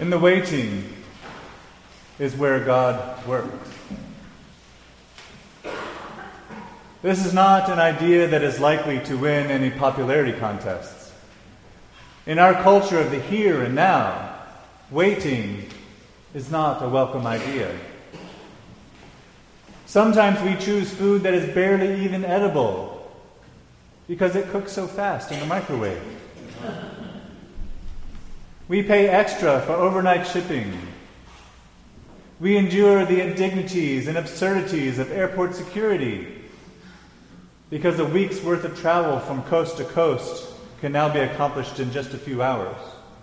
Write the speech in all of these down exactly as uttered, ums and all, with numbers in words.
In the waiting is where God works. This is not an idea that is likely to win any popularity contests. In our culture of the here and now, waiting is not a welcome idea. Sometimes we choose food that is barely even edible because it cooks so fast in the microwave. We pay extra for overnight shipping. We endure the indignities and absurdities of airport security because a week's worth of travel from coast to coast can now be accomplished in just a few hours.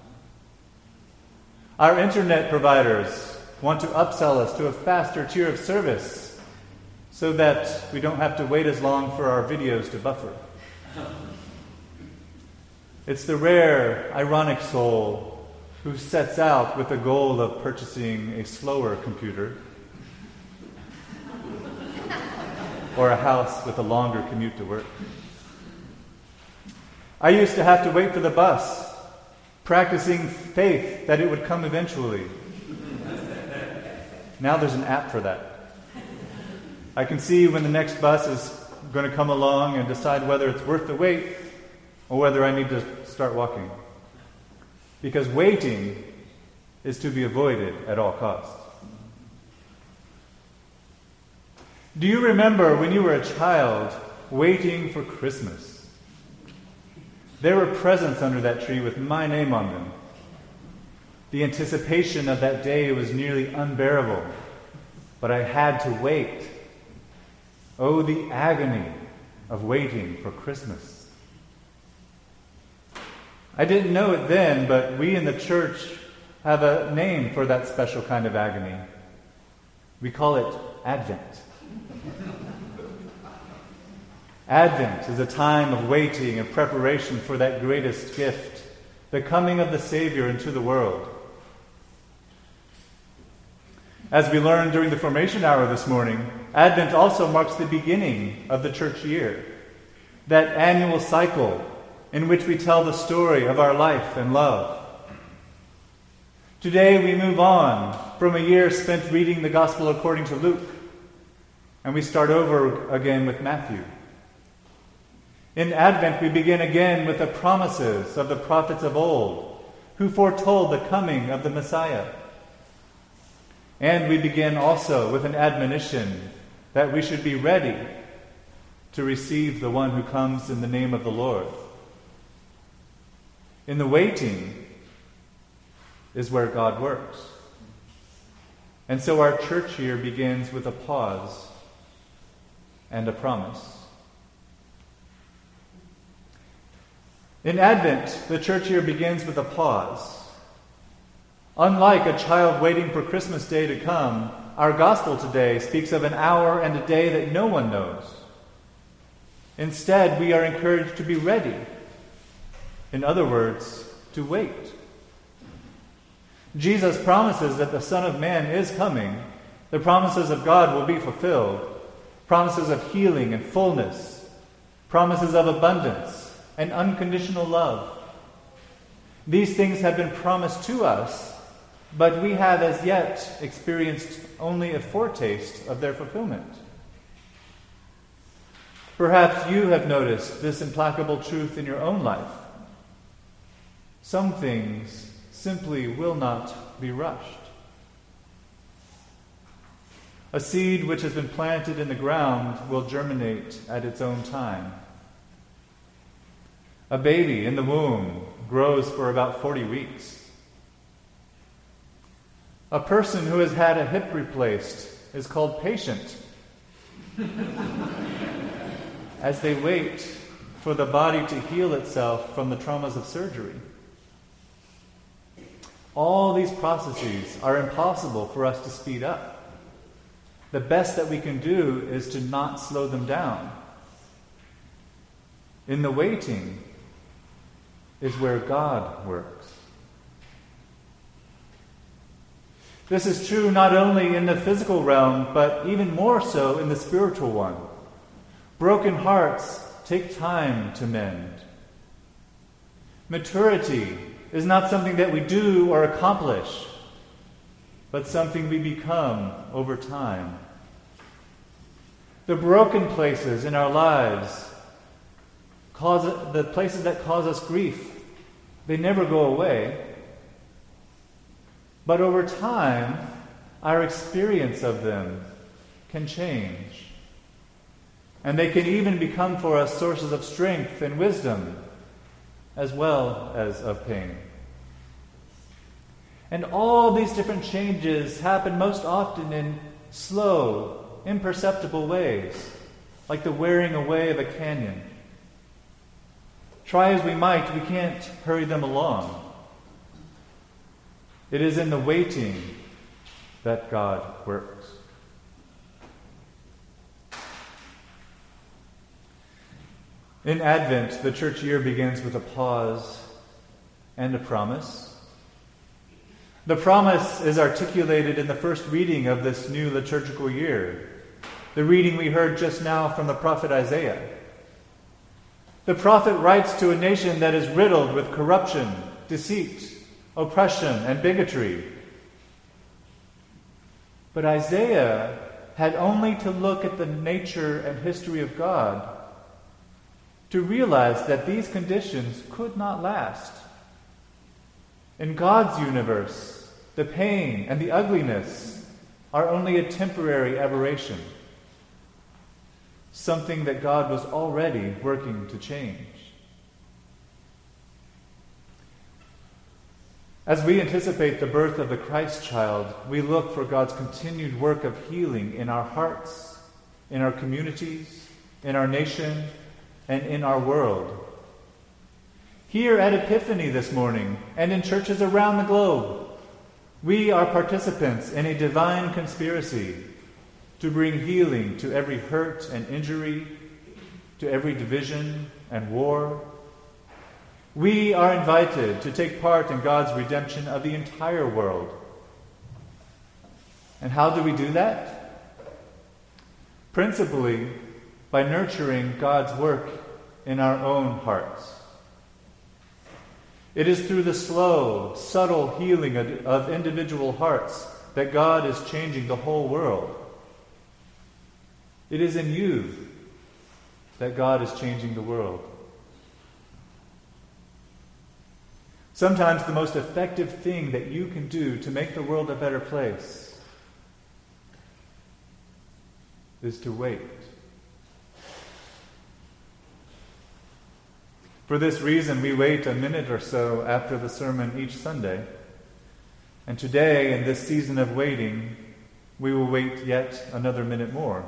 Our internet providers want to upsell us to a faster tier of service so that we don't have to wait as long for our videos to buffer. It's the rare, ironic soul who sets out with the goal of purchasing a slower computer or a house with a longer commute to work. I used to have to wait for the bus, practicing faith that it would come eventually. Now there's an app for that. I can see when the next bus is going to come along and decide whether it's worth the wait or whether I need to start walking. Because waiting is to be avoided at all costs. Do you remember when you were a child waiting for Christmas? There were presents under that tree with my name on them. The anticipation of that day was nearly unbearable, but I had to wait. Oh, the agony of waiting for Christmas. I didn't know it then, but we in the church have a name for that special kind of agony. We call it Advent. Advent is a time of waiting and preparation for that greatest gift, the coming of the Savior into the world. As we learned during the formation hour this morning, Advent also marks the beginning of the church year, that annual cycle in which we tell the story of our life and love. Today we move on from a year spent reading the Gospel according to Luke, and we start over again with Matthew. In Advent we begin again with the promises of the prophets of old, who foretold the coming of the Messiah. And we begin also with an admonition that we should be ready to receive the one who comes in the name of the Lord. In the waiting is where God works. And so our church year begins with a pause and a promise. In Advent, the church year begins with a pause. Unlike a child waiting for Christmas Day to come, our gospel today speaks of an hour and a day that no one knows. Instead, we are encouraged to be ready. In other words, to wait. Jesus promises that the Son of Man is coming. The promises of God will be fulfilled. Promises of healing and fullness. Promises of abundance and unconditional love. These things have been promised to us, but we have as yet experienced only a foretaste of their fulfillment. Perhaps you have noticed this implacable truth in your own life. Some things simply will not be rushed. A seed which has been planted in the ground will germinate at its own time. A baby in the womb grows for about forty weeks. A person who has had a hip replaced is called patient as they wait for the body to heal itself from the traumas of surgery. All these processes are impossible for us to speed up. The best that we can do is to not slow them down. In the waiting is where God works. This is true not only in the physical realm, but even more so in the spiritual one. Broken hearts take time to mend. Maturity is not something that we do or accomplish, but something we become over time. The broken places in our lives, cause, the places that cause us grief, they never go away. But over time, our experience of them can change. And they can even become for us sources of strength and wisdom, as well as of pain. And all these different changes happen most often in slow, imperceptible ways, like the wearing away of a canyon. Try as we might, we can't hurry them along. It is in the waiting that God works. In Advent, the church year begins with a pause and a promise. The promise is articulated in the first reading of this new liturgical year, the reading we heard just now from the prophet Isaiah. The prophet writes to a nation that is riddled with corruption, deceit, oppression, and bigotry. But Isaiah had only to look at the nature and history of God to realize that these conditions could not last. In God's universe, the pain and the ugliness are only a temporary aberration, something that God was already working to change. As we anticipate the birth of the Christ child, we look for God's continued work of healing in our hearts, in our communities, in our nation, and in our world. Here at Epiphany this morning, and in churches around the globe, we are participants in a divine conspiracy to bring healing to every hurt and injury, to every division and war. We are invited to take part in God's redemption of the entire world. And how do we do that? Principally, by nurturing God's work in our own hearts. It is through the slow, subtle healing of, of individual hearts that God is changing the whole world. It is in you that God is changing the world. Sometimes the most effective thing that you can do to make the world a better place is to wait. For this reason, we wait a minute or so after the sermon each Sunday. And today, in this season of waiting, we will wait yet another minute more.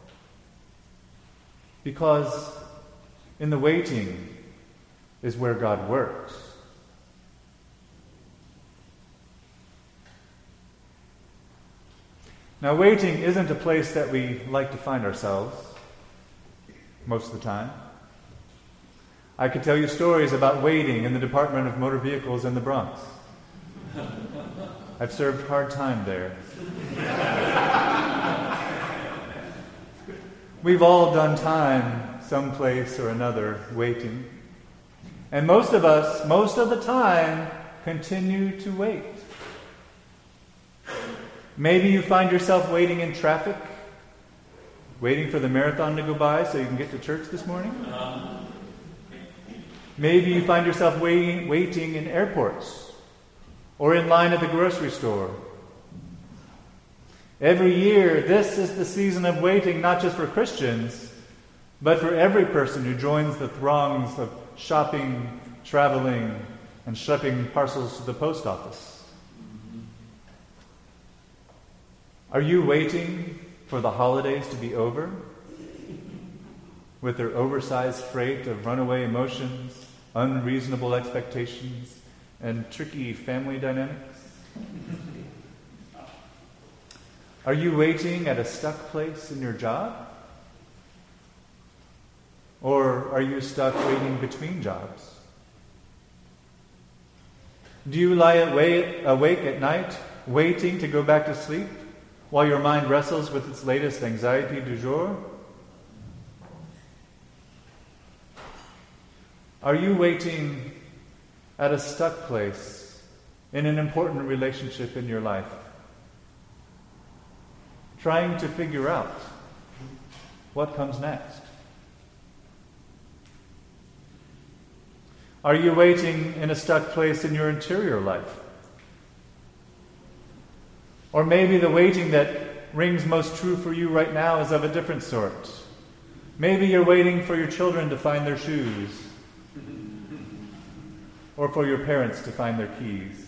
Because in the waiting is where God works. Now, waiting isn't a place that we like to find ourselves most of the time. I could tell you stories about waiting in the Department of Motor Vehicles in the Bronx. I've served hard time there. We've all done time someplace or another waiting. And most of us, most of the time, continue to wait. Maybe you find yourself waiting in traffic, waiting for the marathon to go by so you can get to church this morning. Maybe you find yourself waiting, waiting in airports or in line at the grocery store. Every year, this is the season of waiting, not just for Christians, but for every person who joins the throngs of shopping, traveling, and shipping parcels to the post office. Are you waiting for the holidays to be over, with their oversized freight of runaway emotions, unreasonable expectations, and tricky family dynamics? Are you waiting at a stuck place in your job? Or are you stuck waiting between jobs? Do you lie awake at night, waiting to go back to sleep, while your mind wrestles with its latest anxiety du jour? Are you waiting at a stuck place in an important relationship in your life, trying to figure out what comes next? Are you waiting in a stuck place in your interior life? Or maybe the waiting that rings most true for you right now is of a different sort. Maybe you're waiting for your children to find their shoes, or for your parents to find their keys.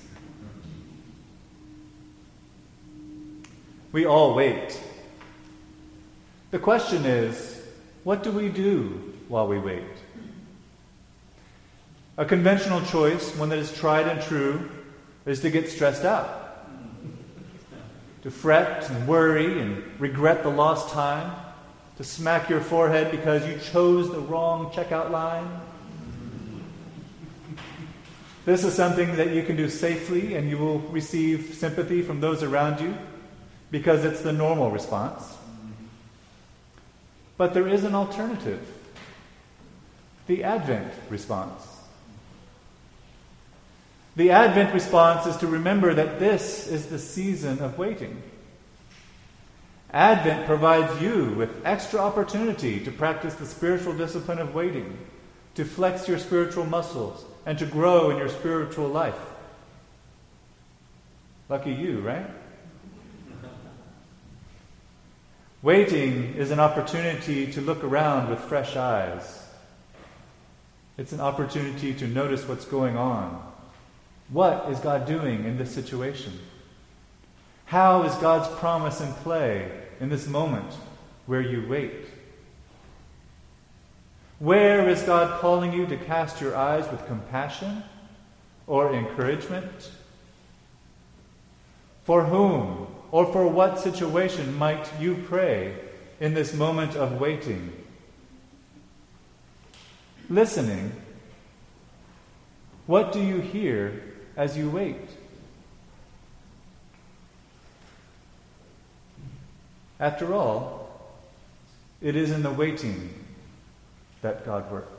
We all wait. The question is, what do we do while we wait? A conventional choice, one that is tried and true, is to get stressed out, to fret and worry and regret the lost time, to smack your forehead because you chose the wrong checkout line. This is something that you can do safely, and you will receive sympathy from those around you because it's the normal response. But there is an alternative, the Advent response. The Advent response is to remember that this is the season of waiting. Advent provides you with extra opportunity to practice the spiritual discipline of waiting, to flex your spiritual muscles, and to grow in your spiritual life. Lucky you, right? Waiting is an opportunity to look around with fresh eyes. It's an opportunity to notice what's going on. What is God doing in this situation? How is God's promise in play in this moment where you wait? Where is God calling you to cast your eyes with compassion or encouragement? For whom or for what situation might you pray in this moment of waiting? Listening, what do you hear as you wait? After all, it is in the waiting that God works.